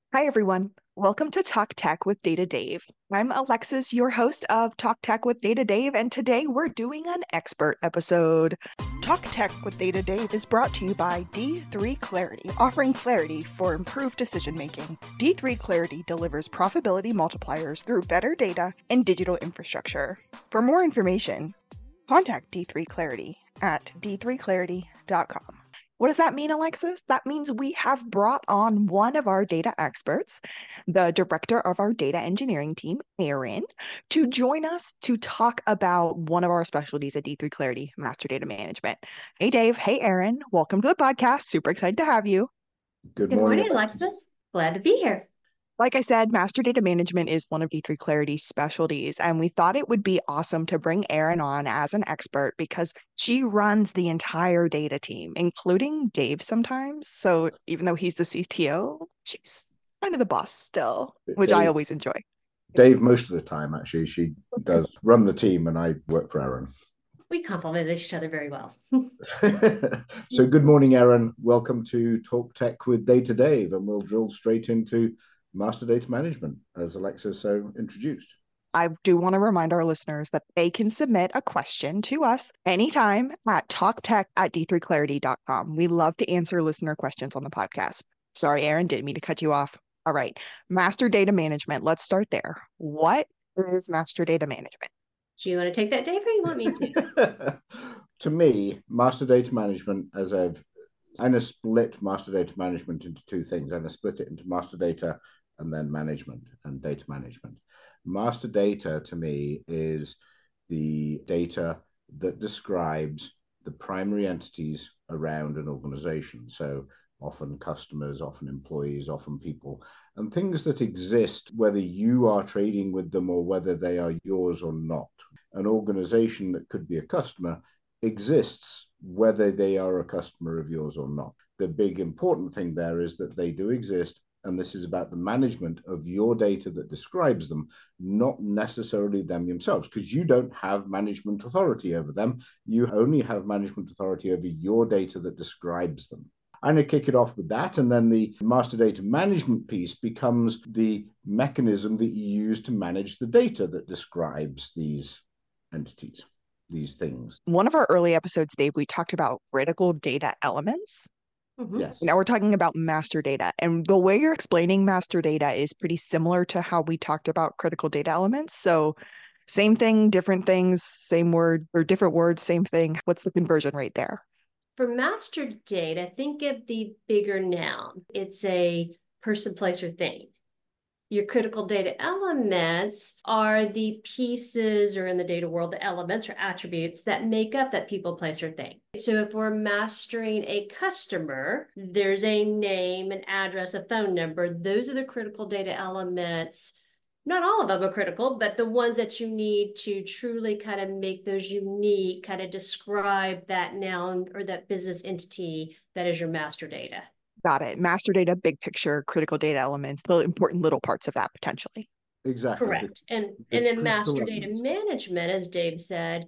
Hi, everyone. Welcome to Talk Tech with Data Dave. I'm Alexis, your host of Talk Tech with Data Dave, and today we're doing an expert episode. Talk Tech with Data Dave is brought to you by D3 Clarity, offering clarity for improved decision making. D3 Clarity delivers profitability multipliers through better data and digital infrastructure. For more information, contact D3 Clarity at d3clarity.com. What does that mean, Alexis? That means we have brought on one of our data experts, the director of our data engineering team, Aaron, to join us to talk about one of our specialties at D3 Clarity, master data management. Hey, Dave. Hey, Aaron. Welcome to the podcast. Super excited to have you. Good Good morning, morning, Alexis. Alexis. Glad to be here. Like I said, master data management is one of D3 Clarity's specialties, and we thought it would be awesome to bring Erin on as an expert because she runs the entire data team, including Dave sometimes. So even though he's the CTO, she's kind of the boss still, which I Dave, always enjoy. Dave, most of the time, actually, she does run the team and I work for Aaron. We complement each other very well. So, good morning, Aaron. Welcome to Talk Tech with Data Dave, and we'll drill straight into master data management, as Alexis so introduced. I do want to remind our listeners that they can submit a question to us anytime at talktech@d3clarity.com. We love to answer listener questions on the podcast. Sorry, Aaron, didn't mean to cut you off. All right. Master data management. Let's start there. What is master data management? Do you want to take that, Dave, or you want me to? To me, master data management, kind of split master data management into two things. I'm going to split it into master data and then management and data management. Master data to me is the data that describes the primary entities around an organization. So often customers, often employees, often people, and things that exist whether you are trading with them or whether they are yours or not. An organization that could be a customer exists whether they are a customer of yours or not. The big important thing there is that they do exist, and this is about the management of your data that describes them, not necessarily them themselves, because you don't have management authority over them. You only have management authority over your data that describes them. I'm going to kick it off with that, and then the master data management piece becomes the mechanism that you use to manage the data that describes these entities, these things. One of our early episodes, Dave, we talked about critical data elements. Yes. Now we're talking about master data. And the way you're explaining master data is pretty similar to how we talked about critical data elements. So same thing, different things, same word or different words, same thing. What's the conversion rate there? For master data, think of the bigger noun. It's a person, place, or thing. Your critical data elements are the pieces, or in the data world, the elements or attributes that make up that people, place, or thing. So if we're mastering a customer, there's a name, an address, a phone number. Those are the critical data elements. Not all of them are critical, but the ones that you need to truly kind of make those unique, kind of describe that noun or that business entity that is your master data. Got it. Master data, big picture, critical data elements, the important little parts of that potentially. Exactly. Correct. And The then critical master data elements. management, as Dave said,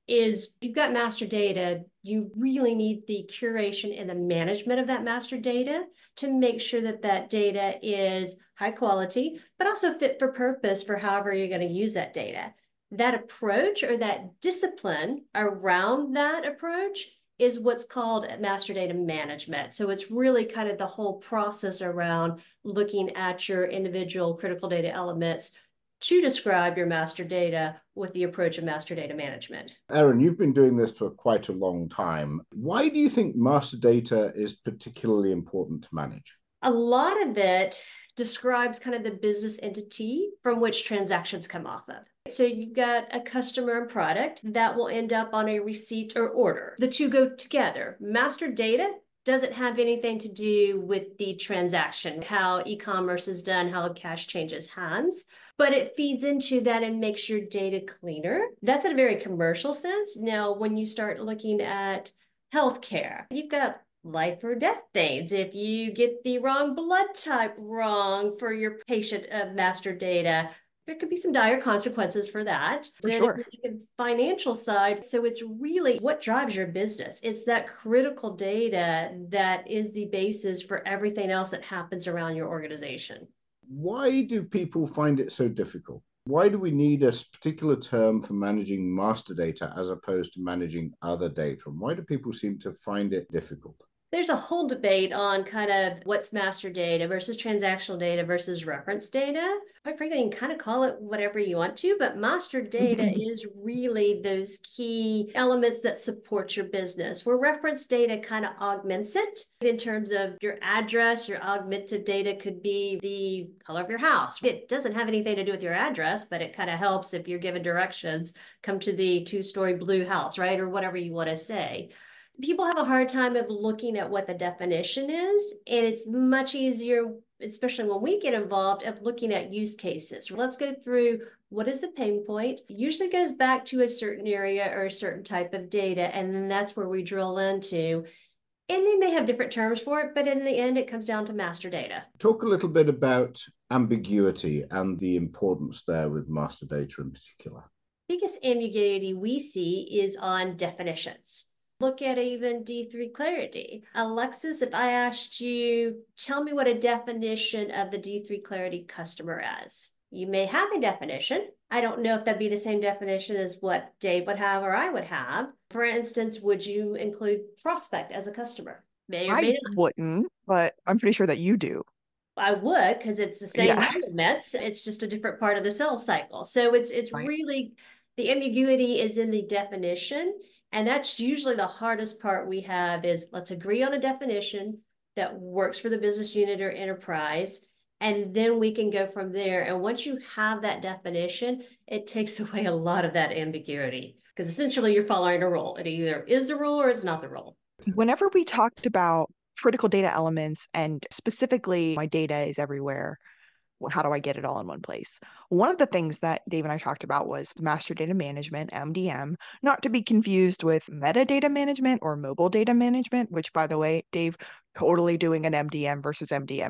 is you've got master data, you really need the curation and the management of that master data to make sure that that data is high quality, but also fit for purpose for however you're going to use that data. That approach or that discipline around that approach is what's called master data management. So it's really kind of the whole process around looking at your individual critical data elements to describe your master data with the approach of master data management. Aaron, you've been doing this for quite a long time. Why do you think master data is particularly important to manage? A lot of it describes kind of the business entity from which transactions come off of. So you've got a customer and product that will end up on a receipt or order. The two go together. Master data doesn't have anything to do with the transaction, how e-commerce is done, how cash changes hands, but it feeds into that and makes your data cleaner. That's in a very commercial sense. Now, when you start looking at healthcare, you've got life or death things. If you get the wrong blood type wrong for your patient master data, there could be some dire consequences for that. For Then if sure. you look at the financial side, so it's really what drives your business. It's that critical data that is the basis for everything else that happens around your organization. Why do people find it so difficult? Why do we need a particular term for managing master data as opposed to managing other data? And why do people seem to find it difficult? There's a whole debate on kind of what's master data versus transactional data versus reference data. Quite frankly, you can kind of call it whatever you want to, but master data is really those key elements that support your business, where reference data kind of augments it in terms of your address. Your augmented data could be the color of your house. It doesn't have anything to do with your address, but it kind of helps if you're given directions, come to the 2-story blue house, right? Or whatever you want to say. People have a hard time of looking at what the definition is, and it's much easier, especially when we get involved, of looking at use cases. Let's go through what is the pain point. It usually goes back to a certain area or a certain type of data, and then that's where we drill into. And they may have different terms for it, but in the end, it comes down to master data. Talk a little bit about ambiguity and the importance there with master data in particular. Biggest ambiguity we see is on definitions. Look at even D3 Clarity. Alexis, if I asked you, tell me what a definition of the D3 Clarity customer is. You may have a definition. I don't know if that'd be the same definition as what Dave would have or I would have. For instance, would you include prospect as a customer? May or may I not. wouldn't, but I'm pretty sure that you do. I would, because it's the same elements. It's just a different part of the sales cycle. So it's Right. really, the ambiguity is in the definition. And that's usually the hardest part we have is let's agree on a definition that works for the business unit or enterprise. And then we can go from there. And once you have that definition, it takes away a lot of that ambiguity because essentially you're following a rule. It either is the rule or it's not the rule. Whenever we talked about critical data elements and specifically my data is everywhere, how do I get it all in one place? One of the things that Dave and I talked about was master data management, MDM, not to be confused with metadata management or mobile data management, which, by the way, Dave, totally doing an MDM versus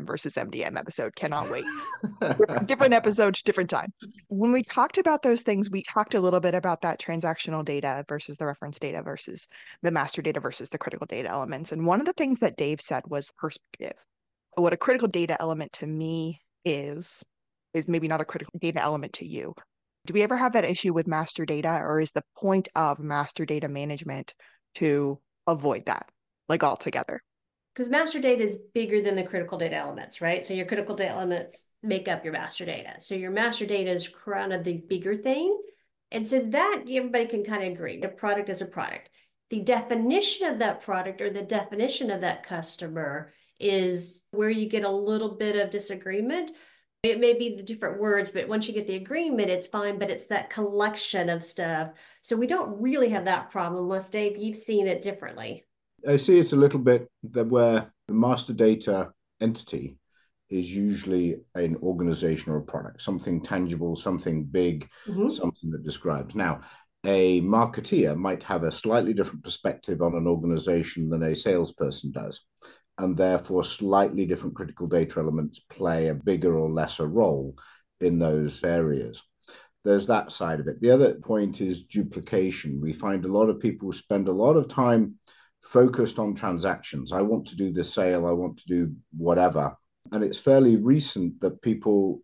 MDM episode. Cannot wait. Different episode, different time. When we talked about those things, we talked a little bit about that transactional data versus the reference data versus the master data versus the critical data elements. And one of the things that Dave said was perspective. What a critical data element to me is maybe not a critical data element to you. Do we ever have that issue with master data, or is the point of master data management to avoid that, like altogether? Because master data is bigger than the critical data elements, right? So your critical data elements make up your master data. So your master data is kind of the bigger thing. And so that everybody can kind of agree. A product is a product. The definition of that product or the definition of that customer is where you get a little bit of disagreement. It may be the different words, but once you get the agreement, it's fine, but it's that collection of stuff. So we don't really have that problem unless, Dave, you've seen it differently. I see it a little bit that where the master data entity is usually an organization or a product, something tangible, something big, something that describes. Now, a marketeer might have a slightly different perspective on an organization than a salesperson does. And therefore, slightly different critical data elements play a bigger or lesser role in those areas. There's that side of it. The other point is duplication. We find a lot of people spend a lot of time focused on transactions. I want to do this sale, I want to do whatever. And it's fairly recent that people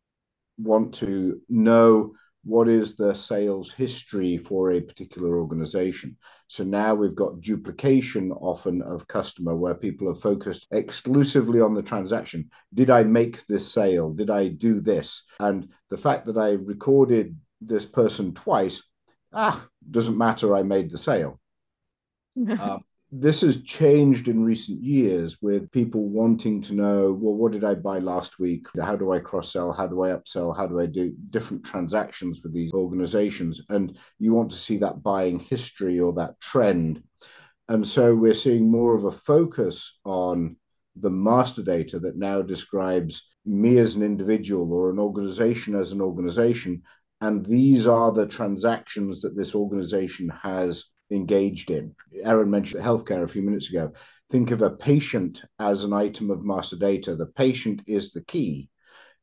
want to know what is the sales history for a particular organization. So now we've got duplication often of customer where people are focused exclusively on the transaction. Did I make this sale? Did I do this? And the fact that I recorded this person twice, doesn't matter, I made the sale. This has changed in recent years with people wanting to know, well, what did I buy last week? How do I cross-sell? How do I upsell? How do I do different transactions with these organizations? And you want to see that buying history or that trend. And so we're seeing more of a focus on the master data that now describes me as an individual or an organization as an organization. And these are the transactions that this organization has engaged in. Aaron mentioned healthcare a few minutes ago. Think of a patient as an item of master data. The patient is the key.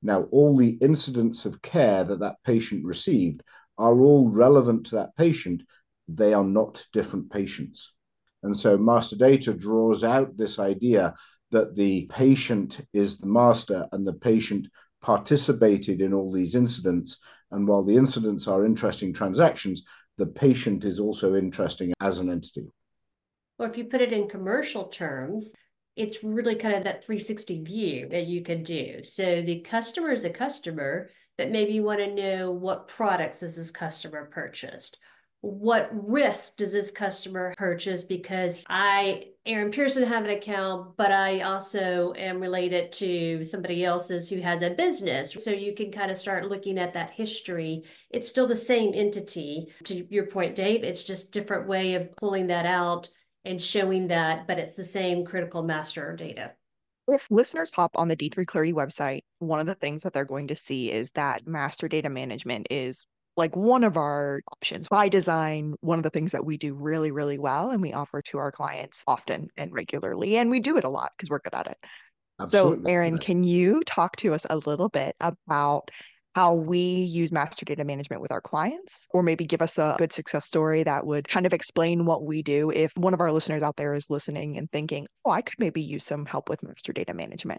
Now, all the incidents of care that that patient received are all relevant to that patient. They are not different patients. And so master data draws out this idea that the patient is the master and the patient participated in all these incidents. And while the incidents are interesting transactions, the patient is also interesting as an entity. Or if you put it in commercial terms, it's really kind of that 360 view that you could do. So the customer is a customer, but maybe you want to know what products has this customer purchased? What risk does this customer purchase because I, Aaron Pearson, have an account, but I also am related to somebody else's who has a business. So you can kind of start looking at that history. It's still the same entity. To your point, Dave, it's just different way of pulling that out and showing that, but it's the same critical master data. If listeners hop on the D3 Clarity website, one of the things that they're going to see is that master data management is like one of our options. By design, one of the things that we do really, really well and we offer to our clients often and regularly, and we do it a lot because we're good at it. So, Absolutely. Aaron, Yeah. can you talk to us a little bit about how we use master data management with our clients, or maybe give us a good success story that would kind of explain what we do if one of our listeners out there is listening and thinking, oh, I could maybe use some help with master data management?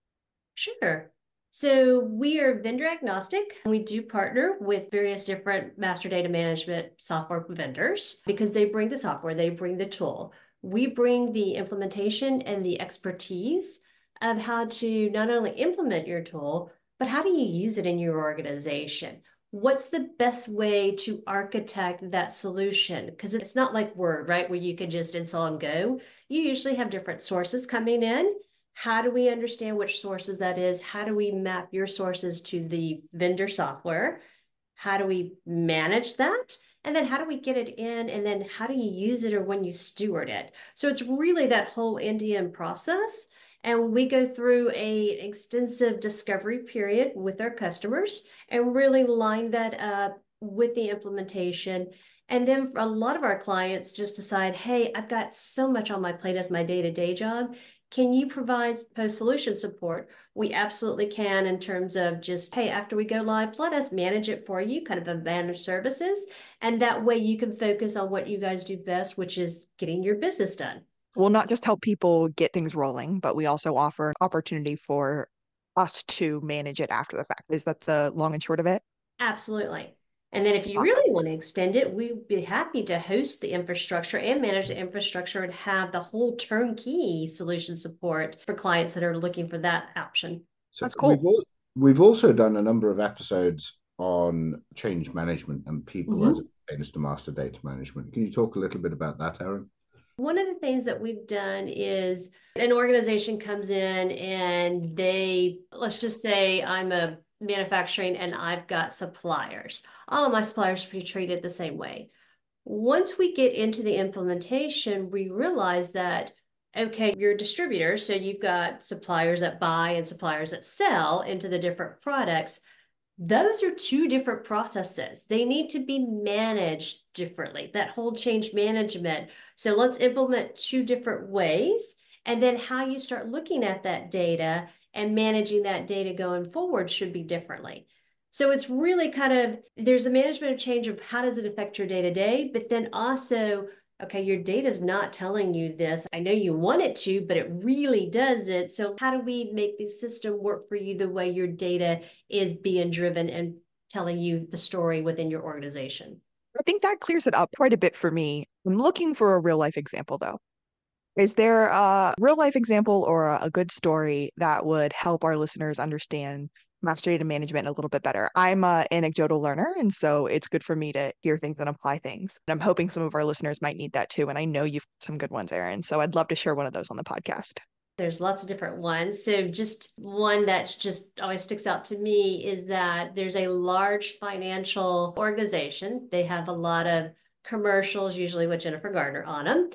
Sure. So we are vendor agnostic. We do partner with various different master data management software vendors because they bring the software, they bring the tool. We bring the implementation and the expertise of how to not only implement your tool, but how do you use it in your organization? What's the best way to architect that solution? Because it's not like Word, right, where you can just install and go. You usually have different sources coming in. How do we understand which sources that is? How do we map your sources to the vendor software? How do we manage that? And then how do we get it in? And then how do you use it or when you steward it? So it's really that whole end-to-end process. And we go through an extensive discovery period with our customers and really line that up with the implementation. And then a lot of our clients just decide, hey, I've got so much on my plate as my day-to-day job. Can you provide post-solution support? We absolutely can in terms of just, hey, after we go live, let us manage it for you, kind of a managed services. And that way you can focus on what you guys do best, which is getting your business done. We'll not just help people get things rolling, but we also offer an opportunity for us to manage it after the fact. Is that the long and short of it? Absolutely. And then if you Awesome. really want to extend it, we'd be happy to host the infrastructure and manage the infrastructure and have the whole turnkey solution support for clients that are looking for that option. So That's cool. we've also done a number of episodes on change management and people as it pertains to master data management. Can you talk a little bit about that, Aaron? One of the things that we've done is an organization comes in and they, let's just say I'm a manufacturing and I've got suppliers. All of my suppliers should be treated the same way. Once we get into the implementation, we realize that, okay, you're a distributor, so you've got suppliers that buy and suppliers that sell into the different products. Those are two different processes. They need to be managed differently, that whole change management. So let's implement two different ways. And then how you start looking at that data and managing that data going forward should be differently. So it's really kind of, there's a management of change of how does it affect your day to day, but then also, okay, your data is not telling you this. I know you want it to, but it really doesn't. So how do we make the system work for you the way your data is being driven and telling you the story within your organization? I think that clears it up quite a bit for me. I'm looking for a real life example though. Is there a real life example or a good story that would help our listeners understand master data management a little bit better? I'm an anecdotal learner, and so it's good for me to hear things and apply things. And I'm hoping some of our listeners might need that too. And I know you've got some good ones, Aaron. So I'd love to share one of those on the podcast. There's lots of different ones. So just one that's just always sticks out to me is that there's a large financial organization. They have a lot of commercials, usually with Jennifer Garner on them.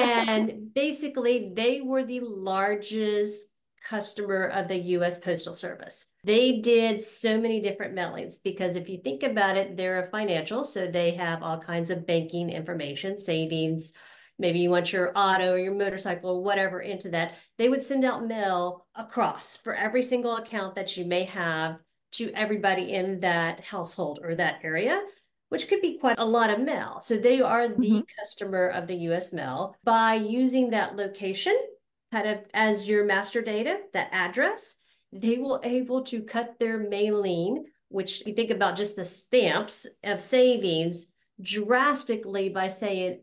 And basically, they were the largest customer of the US Postal Service. They did so many different mailings because if you think about it, they're a financial, so they have all kinds of banking information, savings, maybe you want your auto or your motorcycle or whatever into that, they would send out mail across for every single account that you may have to everybody in that household or that area, which could be quite a lot of mail. So they are the customer of the US Mail. By using that location kind of as your master data, that address, they will able to cut their mailing, which you think about just the stamps of savings, drastically by saying,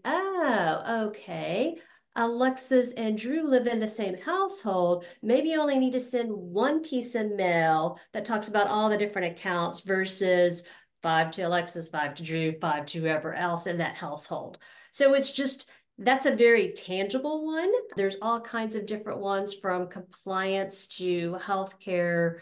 oh, okay, Alexis and Drew live in the same household. Maybe you only need to send one piece of mail that talks about all the different accounts versus 5 to Alexis, 5 to Drew, 5 to whoever else in that household. So it's just, that's a very tangible one. There's all kinds of different ones, from compliance to healthcare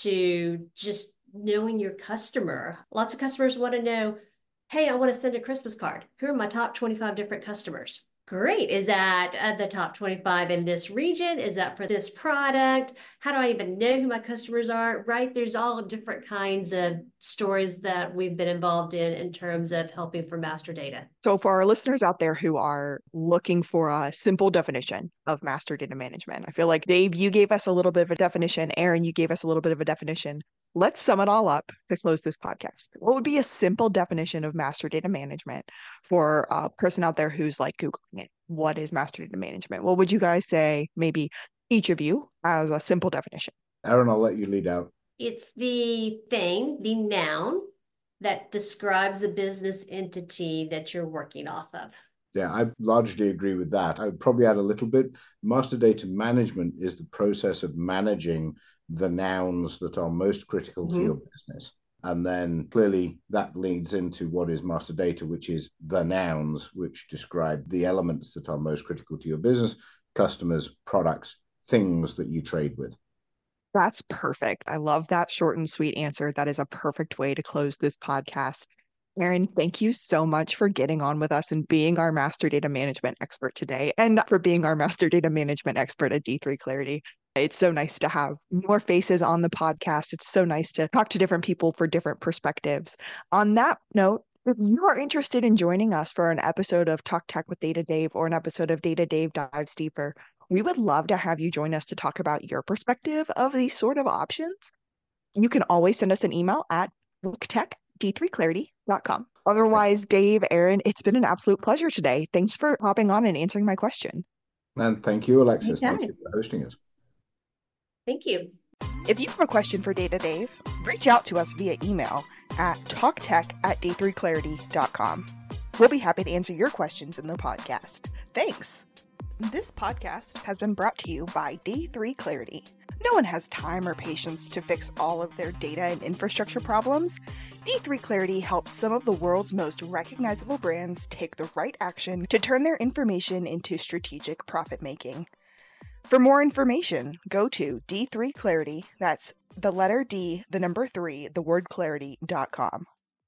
to just knowing your customer. Lots of customers want to know, hey, I want to send a Christmas card. Who are my top 25 different customers? Great. Is that the top 25 in this region? Is that for this product? How do I even know who my customers are? Right? There's all different kinds of stories that we've been involved in terms of helping for master data. So for our listeners out there who are looking for a simple definition of master data management, I feel like Dave, you gave us a little bit of a definition. Aaron, you gave us a little bit of a definition. Let's sum it all up to close this podcast. What would be a simple definition of master data management for a person out there who's like Googling it? What is master data management? What would you guys say, maybe each of you, as a simple definition? Aaron, I'll let you lead out. It's the thing, the noun, that describes a business entity that you're working off of. Yeah, I largely agree with that. I would probably add a little bit. Master data management is the process of managing the nouns that are most critical to your business. And then clearly that leads into what is master data, which is the nouns, which describe the elements that are most critical to your business, customers, products, things that you trade with. That's perfect. I love that short and sweet answer. That is a perfect way to close this podcast. Aaron, thank you so much for getting on with us and being our master data management expert today, and for being our master data management expert at D3 Clarity. It's so nice to have more faces on the podcast. It's so nice to talk to different people for different perspectives. On that note, if you are interested in joining us for an episode of Talk Tech with Data Dave or an episode of Data Dave Dives Deeper, we would love to have you join us to talk about your perspective of these sort of options. You can always send us an email at talktech@d3clarity.com. Otherwise, Dave, Aaron, it's been an absolute pleasure today. Thanks for hopping on and answering my question. And thank you, Alexis. Anytime. Thank you for hosting us. Thank you. If you have a question for Data Dave, reach out to us via email at talktech@d3clarity.com. We'll be happy to answer your questions in the podcast. Thanks. This podcast has been brought to you by D3 Clarity. No one has time or patience to fix all of their data and infrastructure problems. D3 Clarity helps some of the world's most recognizable brands take the right action to turn their information into strategic profit making. For more information, go to D3 Clarity, that's the letter D, the number 3, the word clarity.com.